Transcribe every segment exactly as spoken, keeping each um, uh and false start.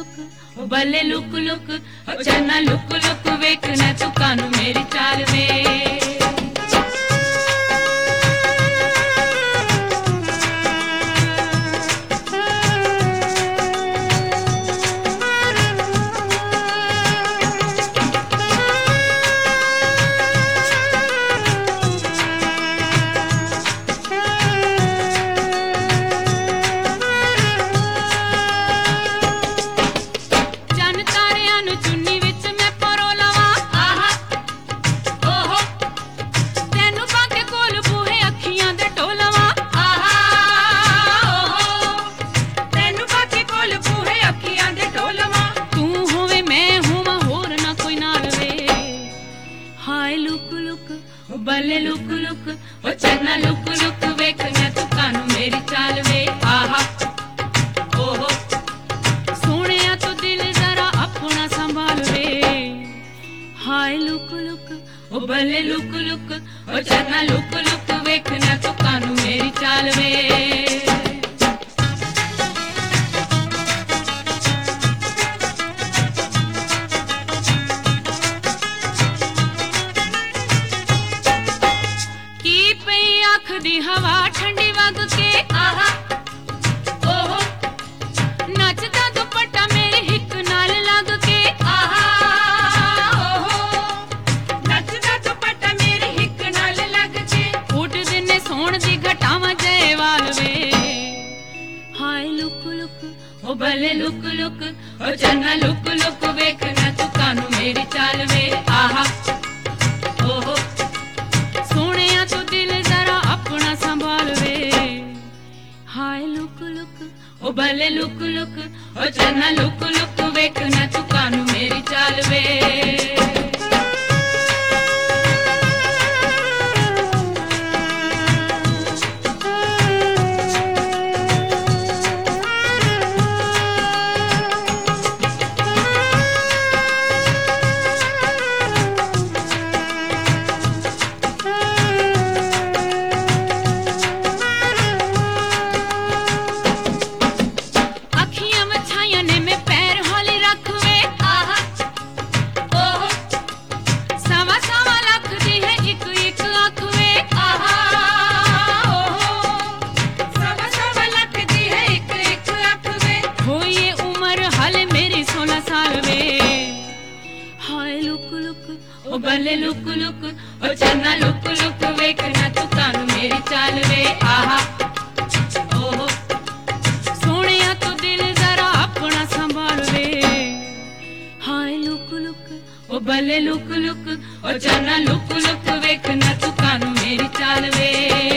Look ओ बल्ले look look ओ चन्ना लुक लुक वेखना तू कानू मेरी चाल वे बल्ले लुक लुक ओ चन्ना लुक लुक वेखना तू कानू मेरी चाल वे आहा ओहो सोनिया तू दिल जरा अपना संभाल वे हाय लुक लुक ओ बल्ले लुक लुक ओ चन्ना लुक लुक वेखना तू कानू मेरी चाल वे दी हवा ठंडी वग के आहा ओहो नचदा दुपट्टा मेरे हिक नाल लग के आहा ओहो नचदा दुपट्टा मेरे हिक नाल लग के उठ दिने सोण दी घटावा जयवाल वे हाय लुक लुक ओ बल्ले लुक लुक ओ चन्ना लुक लुक वेखना तू कानू मेरी चाल वे आहा ओहो सोनिया तू दिल जरा अपना संभाल वे हाय लुक लुक ओ बल्ले लुक लुक ओ चन्ना लुक लुक वेखना तू कानू मेरी चाल वे ओ बल्ले लुक लुक ओ चन्ना लुक लुक वेखना तू कानू मेरी चाल वे आहा ओहो सोनिया तू दिल जरा अपना संभाल वे हाय लुक लुक ओ बल्ले लुक लुक ओ चन्ना लुक लुक वेखना तू कानू मेरी चाल वे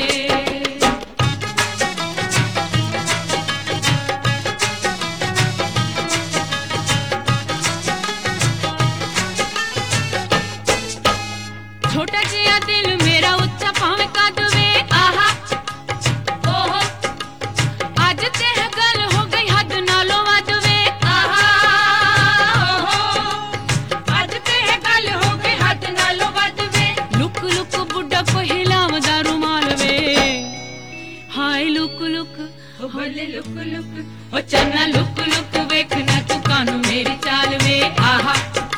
छोटा जिया दिल मेरा उच्चा पावे कद वे आहा ओहो आज ते है गल हो गई हद नालों वध वे आहा ओहो आज ते है गल हो गई हद नालों वध वे लुक लुक बुड्ढा को हिलावदा रुमाल वे हाय लुक लुक ओ बल्ले लुक लुक ओ चन्ना लुक लुक वेखना तू कानू मेरी चाल वे आहा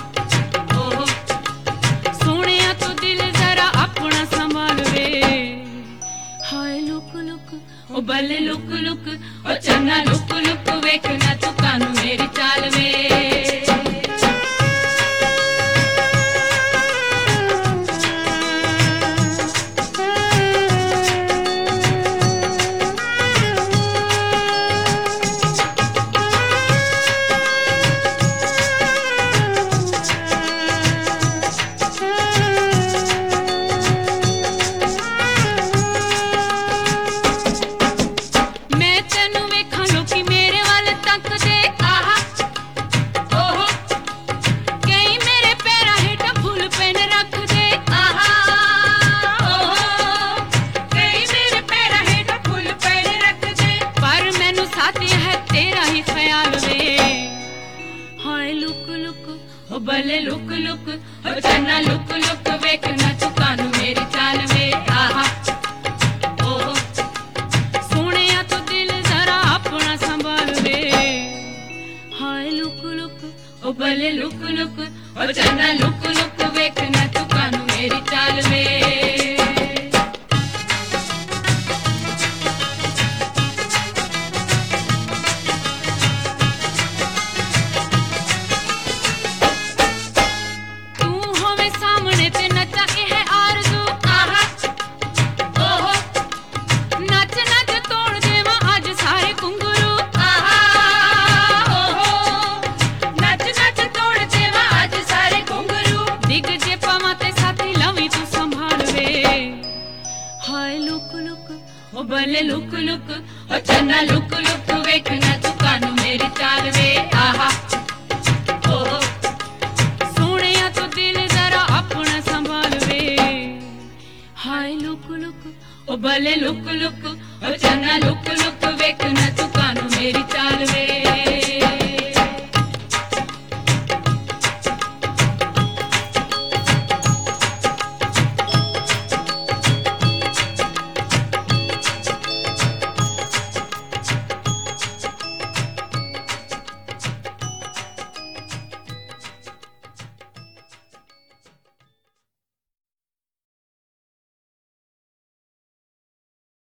ओ बल्ले लुक लुक ओ चन्ना लुक लुक वेखना तू कानू मेरी चाल वे बल्ले लुक लुक ओ चन्ना लुक लुक वेखना तू कानू मेरी चाल वे आहा ओहो सोनिया तू दिल जरा अपना संभाल वे हाय लुक लुक लुक ओ बल्ले लुक लुक ओ चन्ना लुक लुक वेखना तू कानू मेरी चाल वे। ओ बल्ले लुक लुक ओ चन्ना लुक लुक वेखना तू कानू मेरी चाल वे। आहा ओहो सोहणिया तू दिल जरा अपना संभाल वे। हाय लुक लुक ओ बल्ले लुक लुक ओ चन्ना लुक लुक वेखना तू कानू मेरी चाल